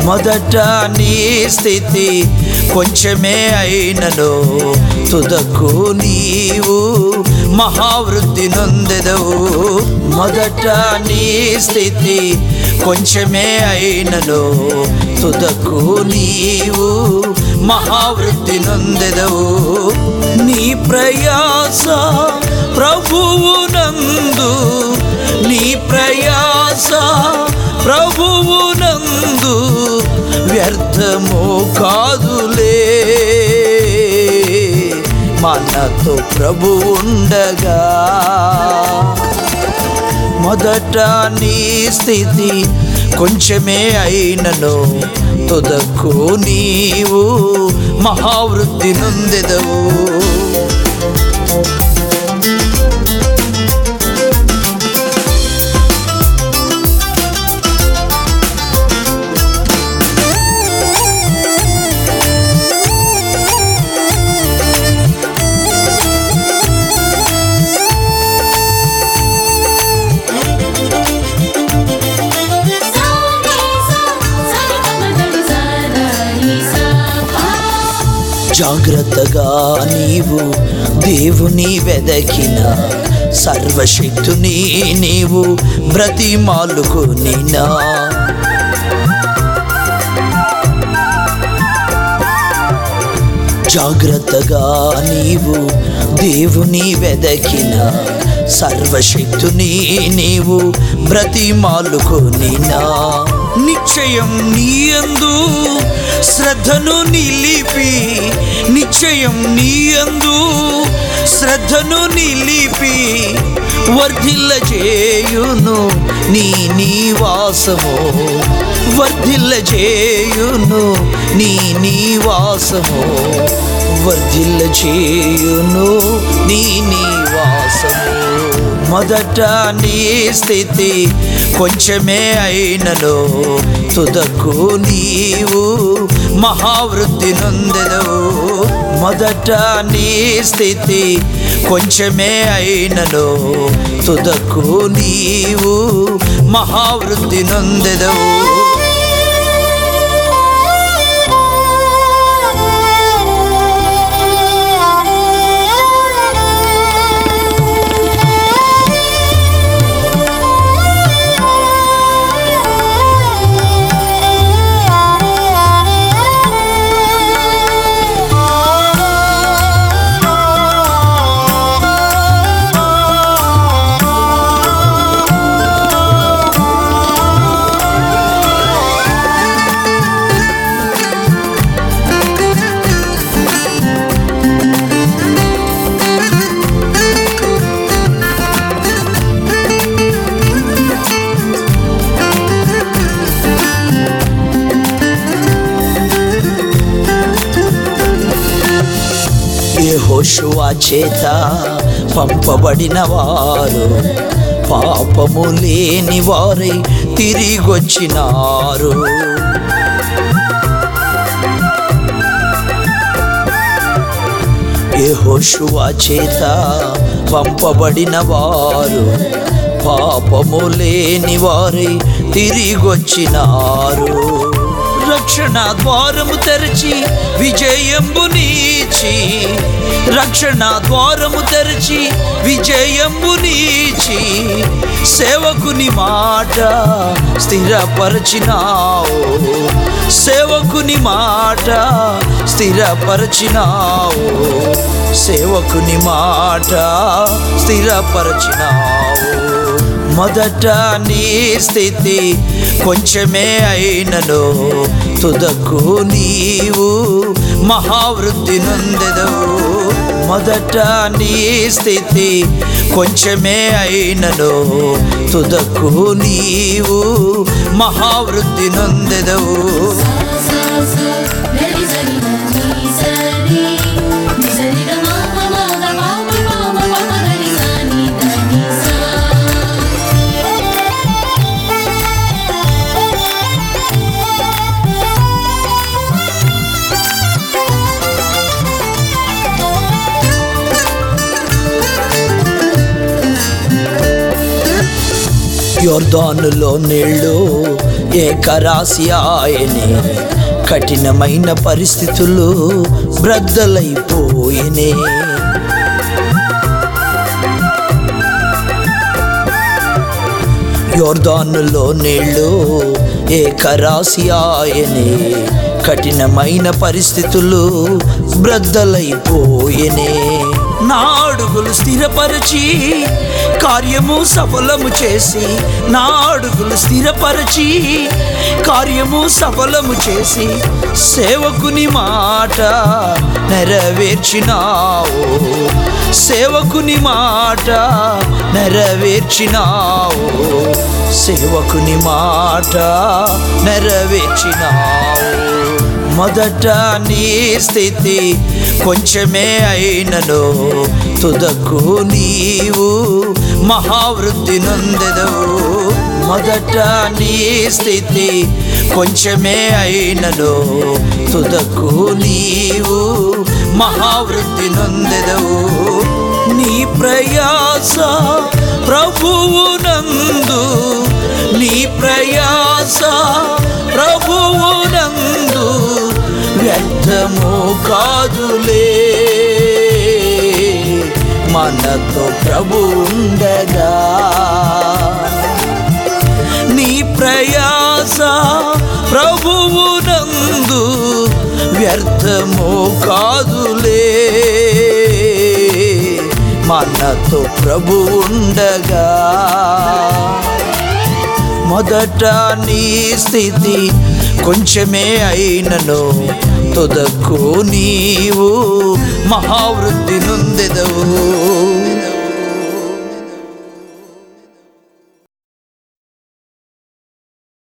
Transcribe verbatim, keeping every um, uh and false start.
మొదట నీ స్థితి కొంచెమే అయినను తుదకు నీవు మహావృద్ధి నొందెదవు. మొదట నీ స్థితి కొంచెమే అయినను తుదకు నీవు మహావృద్ధి నొందెదవు. నీ ప్రయాస ప్రభువునందు, నీ ప్రయాస ప్రభువునందు వ్యర్థము కాదులే. మనతో ప్రభు ఉండగా మొదట నీ స్థితి కొంచెమే అయినను తుదకు నీవు మహావృద్ధి నొందెదవు. జాగ్రత్తగా నీవు దేవుని వెదకిన సర్వశక్తుని నీవు బ్రతిమాలుకొనినా. జాగ్రత్తగా నీవు దేవుని వెదకిన సర్వశక్తుని నీవు బ్రతిమాలుకొనినా. నిశ్చయం నీయందు శ్రద్ధను నిలిపి, నిశ్చయం నీయందు శ్రద్ధను నిలిపి వర్ధిల్ల చేయును నీ నివాసము, వర్ధిల్ల చేయును నీ నివాసము, వర్ధిల్ల చేయును నీ నివాసము. మొదట నీ స్థితి కొంచెమే అయినను తుదకు నీవు మహావృద్ధి నొందెదవు. మొదట నీ స్థితి కొంచెమే అయినను తుదకు నీవు మహావృద్ధి నొందెదవు. యెహోషువ చేత పంపబడిన వారు పాపము లేని వారై తిరిగొచ్చినారు. యెహోషువ చేత పంపబడిన వారు పాపము లేని వారై తిరిగొచ్చినారు. రక్షణ ద్వారము తెరచి విజయంబు నీచి, రక్షణ ద్వారము తెరచి విజయంబు నీచి సేవకుని మాట స్థిరపరచినావు, సేవకుని మాట స్థిరపరచినావు, సేవకుని మాట స్థిరపరచినావు. మొదట నీ స్థితి కొంచెమే అయినను తుదకు నీవు మహావృద్ధి నొందెదవు. మొదట నీ స్థితి కొంచెమే అయినను తుదకు నీవు మహావృద్ధి నొందెదవు. యోర్దానులో నీళ్ళు ఏకరాశి ఆయనే, కఠినమైన పరిస్థితులు బ్రద్దలైపోయినే. యోర్దానులో నీళ్ళు ఏకరాశి ఆయనే, కఠినమైన పరిస్థితులు బ్రద్దలైపోయినే. నా అడుగులు స్థిరపరచి కార్యము సఫలము చేసి, నా అడుగులు స్థిరపరచి కార్యము సఫలము చేసి, సేవకుని మాట నెరవేర్చినావు, సేవకుని మాట నెరవేర్చినావు, సేవకుని మాట నెరవేర్చినావు. మొదట నీ స్థితి కొంచెమే అయినను, తుదకు నీవు మహావృద్ధి నొందెదవు. మొదట నీ స్థితి కొంచెమే అయినను, తుదకు నీవు మహావృద్ధి నొందెదవు. నీ ప్రయాస ప్రభువు నందు, నీ ప్రయాస ప్రభువు నందు వ్యర్థము కాదులే. మనతో ప్రభు ఉండగా నీ ప్రయాస ప్రభువు నందు వ్యర్థము కాదులే. మనతో ప్రభు ఉండగా మొదట నీ స్థితి కొంచెమే అయినను, తుదకు నీవు మహావృద్ధి నొందెదవు.